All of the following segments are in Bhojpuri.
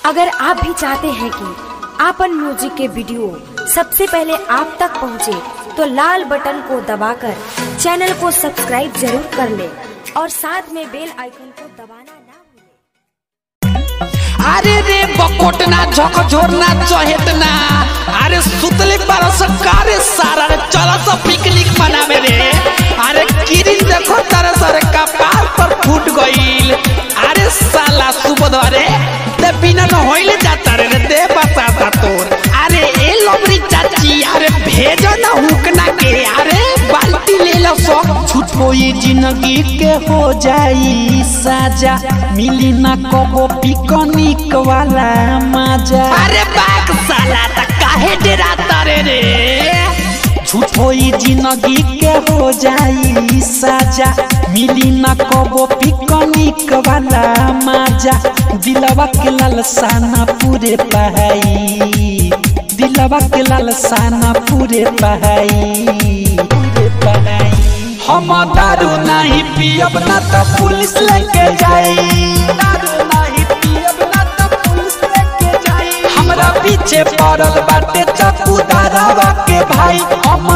अगर आप भी चाहते हैं कि आपन म्यूजिक के वीडियो सबसे पहले आप तक पहुंचे, तो लाल बटन को दबाकर चैनल को सब्सक्राइब जरूर कर ले और साथ में बेल आइकन को दबाना ना भूलें। अरे रे बकोटना झकझोरना चहेतना, अरे सुतले बरस कारे सारा रे चला सब पिकनिक मनावे रे। अरे किरिन देखो तारे सारे कपाल पर फूट गइल। अरे साला सुबह रे ते बिना न होइले जाता रे दे बताता तोर। अरे ए लोबरी चाची अरे भेजो ना हुकना के, अरे बाल्टी ले लो सब छुटो ये जिंदगी के हो जाई साजा, मिली ना कबो पिकनिक वाला मजा। अरे बाग साला ता काहे डराता रे झूठो ही जिंदगी के हो जाई साजा, मिली ना कबो पिकनिक वाला मजा। दिलवा के लालसाना पूरे पहाई, दिलवा के लालसाना पूरे पहाई। हम दारू नहीं पियब ना तो पुलिस लेके जाई, दारू नहीं पियब ना तो पुलिस लेके जाई। हमरा पीछे पड़ल बाटे चौकीदारवा के भाई। हम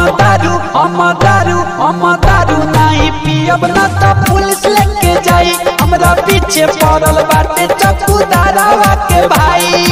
दारू नहीं पियब ना तो पुलिस लेके जाई। हमरा पीछे पड़ल बाटे चौकीदारवा के भाई।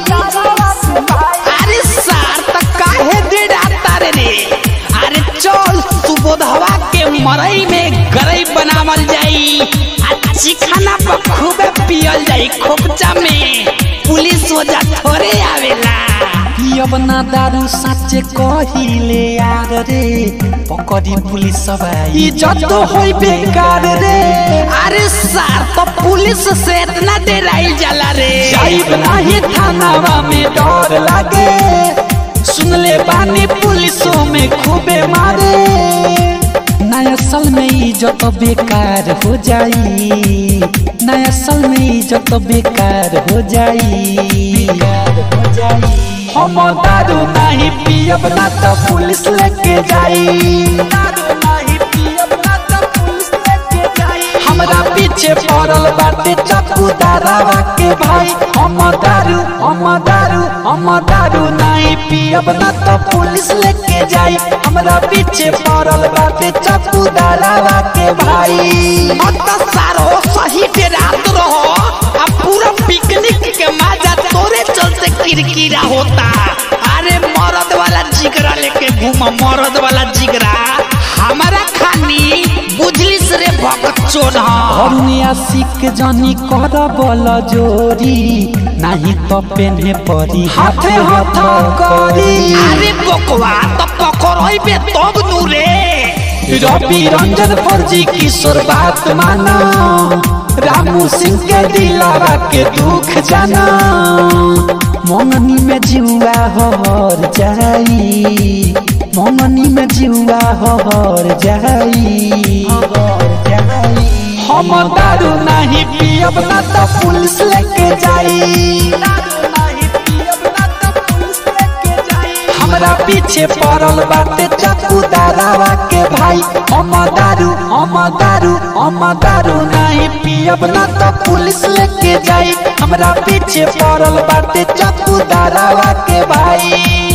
अरे सार त काहे डराता रे? अरे चल सुबोधवा के मरई में गरई बनावल जाई, अच्छी खाना पर खूबे पियल जाई। खोपचा में पुलिस वजह थोड़े आवेला। पियब ना दारू साचे कहिले यार रे, पकड़ी पुलिस भाई इज्जत होई बेकार रे। अरे सार तो पुलिस से इतना डराइल जाला रे, जाइब नाही थानावा में डर लागे। सुनले बानी पुलिसों में खूबे मारे, नया साल में इज्जत बेकार हो जाई, नया साल में इज्जत बेकार हो जाई। हम दारू नहीं पियब ना तो पुलिस लेके जाई, दारू नहीं पियब ना तो पुलिस लेके जाई। हमरा पीछे पड़ल बाटे चौकीदारवा के भाई। हम दारू नहीं पियब ना तो पुलिस लेके जाई। हमरा पीछे पड़ल बाटे चौकीदारवा के भाई। मत सारो सही पे रात रहो, अब पूरा पिकनिक के मजा तोरे चलते किरकिरा होता। अरे मर्द वाला जिगरा लेके घूमा, मर्द वाला जिगरा हमारा खानी बुझली रे भगचोन। अरुणिया सिक जनी कर बल जोरी, नहीं तो पेन्हे परी हाथे हाथ करी। अरे बकवा तो पकड़इबे तब नु रे। रवि रंजन फर्जी किशोर बात माना, रामू सिंह के दिलावा के दुख जाना। मंगनी में जीवा हर जाई, मंगनी में जीवा हर जाई। हम दारू नहीं पियब ना तो पुलिस लेके जाई, दारू नहीं पियब ना तो पुलिस लेके जाई। हमरा पीछे पड़ल बाटे चौकीदारवा के भाई। हम दारू नहीं पियब ना तो पुलिस लेके जाई। हमरा पीछे पड़ल बाटे चौकीदारवा के भाई।